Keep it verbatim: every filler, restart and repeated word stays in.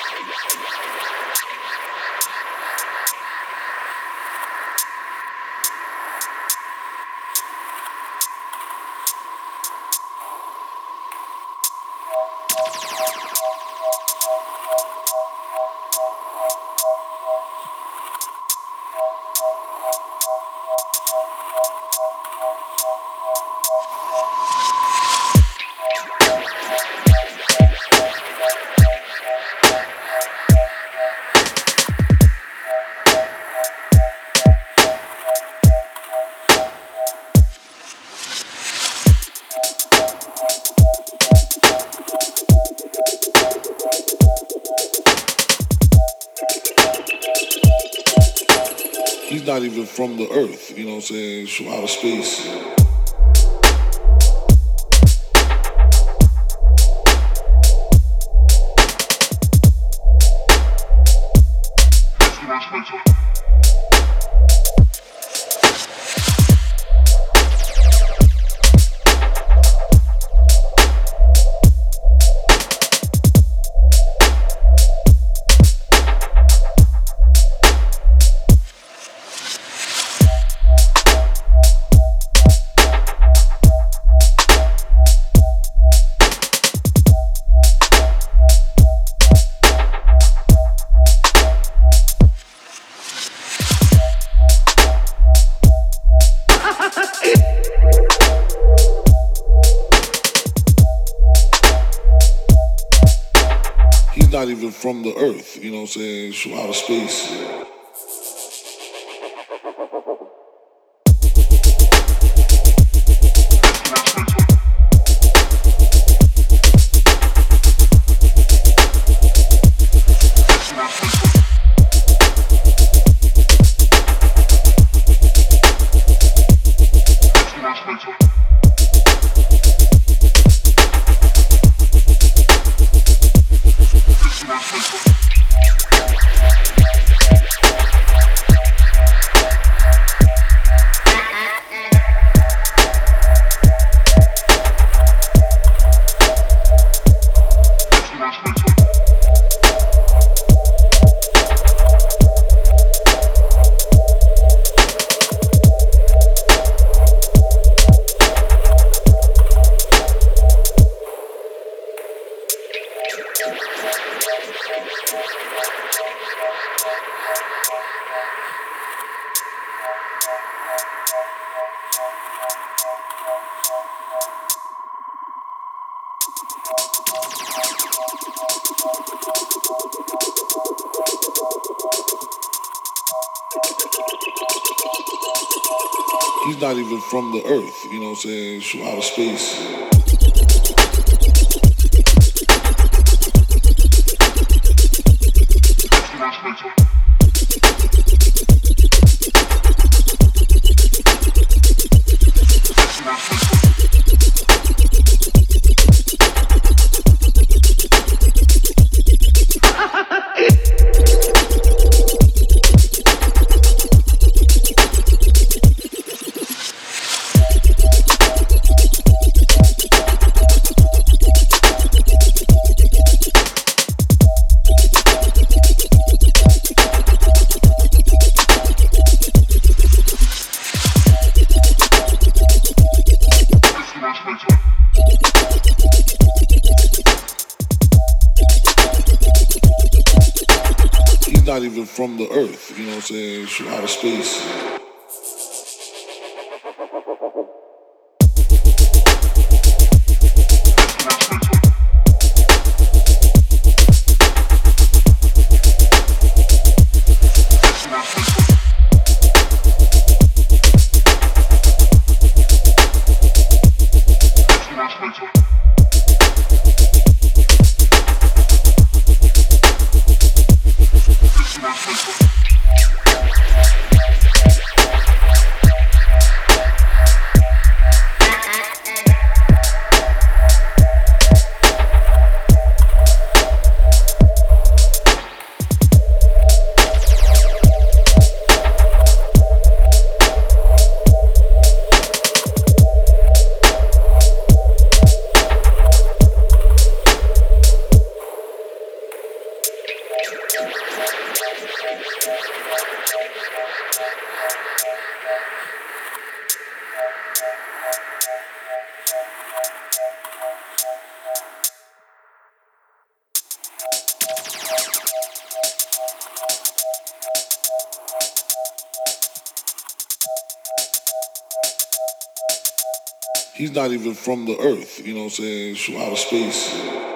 He's not even from the earth, you know what I'm saying? He's from outer space. He's not even from the earth, you know what I'm saying? He's from outer space. He's not even from the earth, you know what I'm saying? He's from outer space. He's not even from the earth, you know what I'm saying? He's from outer space. He's not even from the earth, you know what I'm saying? From outer space.